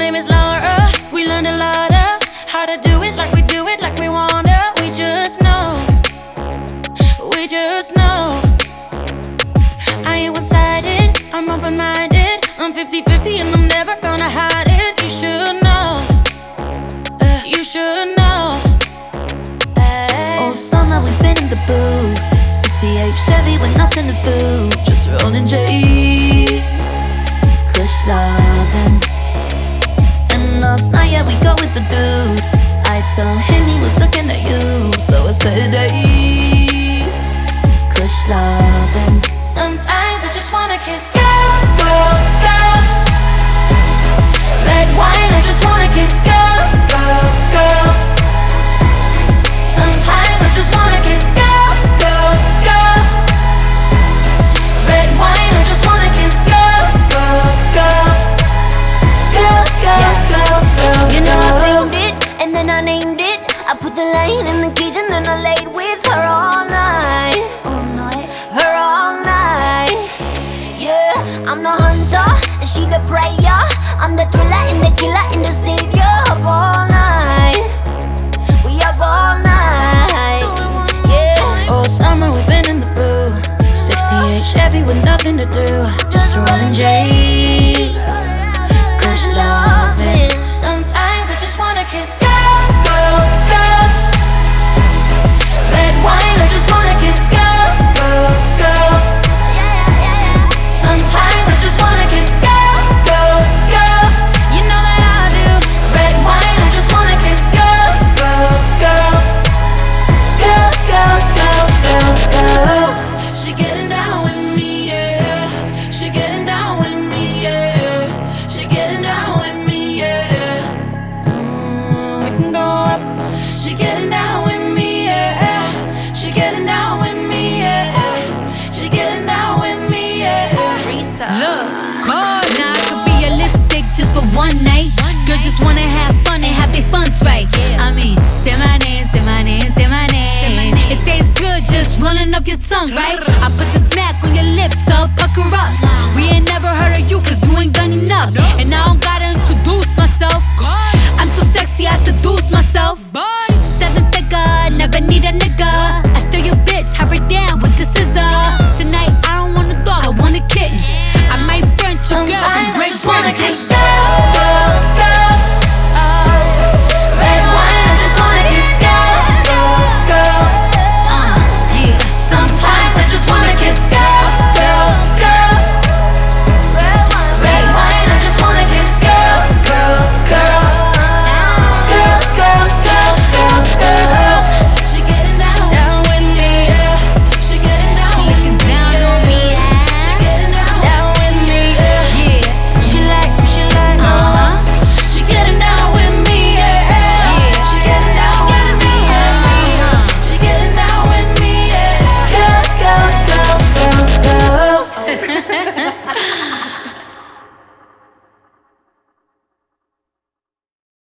name is Laura. We learned a lot of how to do it like we do it, like we wanna. We just know, we just know. I ain't one-sided, I'm open-minded. I'm 50-50 and I'm never gonna hide it. You should know, you should know. All summer we've been in the booth, 68 Chevy with nothing to do, just rolling J's, kush loving. And last night, yeah, we go with the dude. I saw him, he was looking at you, so I said, hey, kush loving. Sometimes I just wanna kiss girls, girls, girls. Red wine, I just wanna kiss girls, girls, girls. Sometimes I just wanna kiss girls, girls, girls. Red wine, I just wanna kiss girls, girls, girls. Girls, girls, girls, girls. You know I framed it, and then I named it. I put the line in the cage and then I laid with her all night. All night, her all night. Yeah, I'm the hunter and she the prayer. I'm the thriller and the killer and the savior. Up all night, we up all night. Yeah. All summer we've been in the booth, 68 Chevy with nothing to do, just rolling J's, kush loving. Sometimes I just wanna kiss girls, girls, girls. Red wine, I just wanna kiss girls, girls, girls. Sometimes I just wanna kiss girls, girls, girls. You know that I do. Red wine, I just wanna kiss girls, girls, girls. Girls, girls, girls, girls, girls. She getting down with me, yeah. She getting down with me, yeah. She getting down with me, yeah. We can go up. She getting down with me, yeah. She getting down with me, yeah. She getting down with me, yeah. Look, now I could be a lipstick just for one night. Girls just wanna have fun and have their funds right. I mean, say my name, say my name, say my name. It tastes good just rolling up your tongue, right? I put this smack on your lips, so pucker up. We ain't never heard of you cause you ain't done enough. And I don't gotta introduce myself. I'm too sexy, I seduce myself.